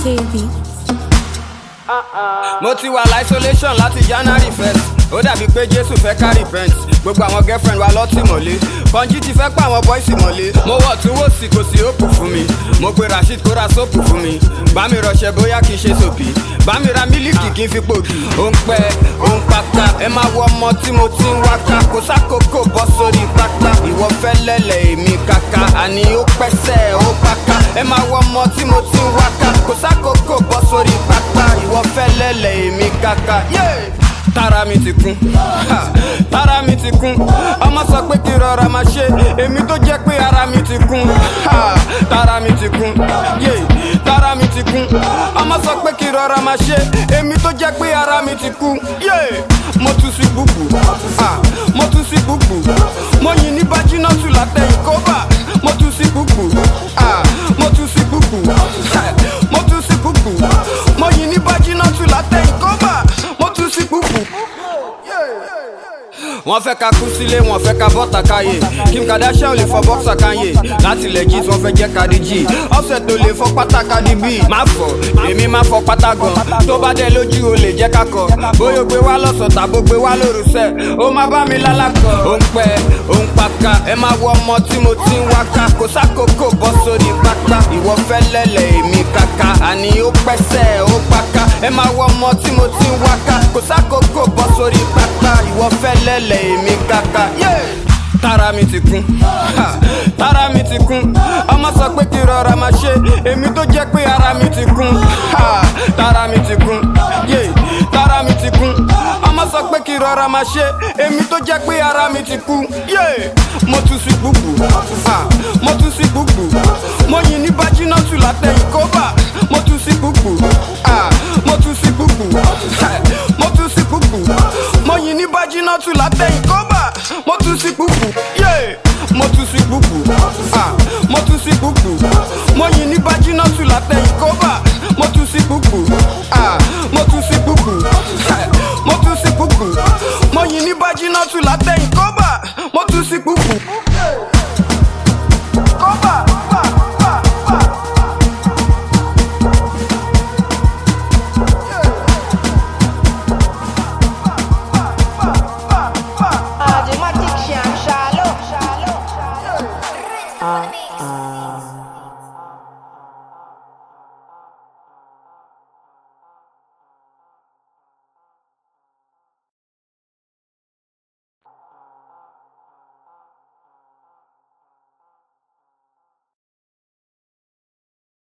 KB. Mo ti wà isolation láti January 1st. Ó dàbí pé Jésù fẹ́ ká repent. Gbogbo àwọn girlfriend wa lọ́tìmọ́lé. Kọ́njí ti fẹ́ pa àwọn boys mọ́lé. Mo wọ̀ tún wò sí kò sí òpù fún mi. Mo pe Rasheed kó ra sóòpù fún mi. Bá mi rọṣẹ bóyá kì í ṣe sòbí. Bá mi ra mílíkì kí n fi pògì. Ó ń pẹ́, ó ń pátá. Ẹ máa wo ọmọ tí mo ti ń wáká. Kò sákòókò bọ́ sórí pápá. Ìwọ fẹ́ lẹ́lẹ̀ èmi kàkà. Àní ó pẹ́sẹ̀ ó páká. Ẹ máa wo ọmọ tí mo ti ń wáká. Kò sákòókò bọ́ sórí pápá. Ìwọ fẹ́ lẹ́lẹ̀ èmi kàkà. Tára mi ti kún, tára mi ti kún. Ọmọ sọ pé kí rọra máa ṣe, èmi tó jẹ́ pé ara mi ti kún. Tára mi ti kún, tára mi ti kún. Ọmọ sọ pé kí rọra máa ṣe, èmi tó jẹ́ pé ara mi ti kún. Mo tún sí búbù, mo tún sí búbù. Mo yìn ní bájínátù látẹ̀yìn kóbà. Mo tún sí búbù, mo tún sí búbù. Mo tún sí búbù. Mo yìn ní bájínátù látẹ̀yìn kóbà. Mo tún sí búbù. Wọ́n fẹ́ ká kú sílé, wọ́n fẹ́ ká bọ́ta káyé. Kim Kardashian ò lè fọ bọ́ksà káyé. Láti legit wọ́n fẹ́ jẹ́ Cardi G. Offset ò lè fọ pátá Cardi B. Má fọ, èmi má fọ pátá gan. Tó bá dé lójú o lè jẹ́ ká kọ. Bóyá o gbé wá lọ́sàn tàbó gbé wá lórúsẹ̀. Ó má bá mi lálàkọ̀. Ó ń pẹ́, ó ń paka. Ẹ máa wo ọmọ tí mo ti ń wáká. Kò sákòókò bọ́ sórí pápá. Ìwọ fẹ́ lẹ́lẹ̀ èmi kàkà. Àní ó pẹ́sẹ̀ ó páká. Ẹ máa wo ọmọ tí mo ti ń wáká. Kò sákòókò bọ́ sórí pápá. Ìwọ fẹ́ lẹ́lẹ̀ èmi kàkà. Tára mi ti kún, tára mi ti kún. Ọmọ sọ pé kí rọra máa ṣe, èmi tó jẹ́ pé ara mi ti kún. Tára mi ti kún, tára mi ti kún. Ọmọ sọ pé kí rọra máa ṣe, èmi tó jẹ́ pé ara mi ti kún. Mo tún sí búbù, mo tún sí búbù. Mo yìn ní bájínátù látẹ̀yìn kóbà. Mo tún sí búbù, mo tún sí búbù. Mo tún sí búbù. Mo yìn ní bájínátù látẹ̀yìn kóbà. Mo tún sí búbù, mo tún sí búbù. Mo tún sí búbù. Mo yìn ní bájínátù látẹ̀yìn kóbà. Mo tún sí búbù, mo tún sí búbù. Mo tún sí búbù. Mo yìn ní bájínátù látẹ̀yìn kóbà. Mo tún sí búbù.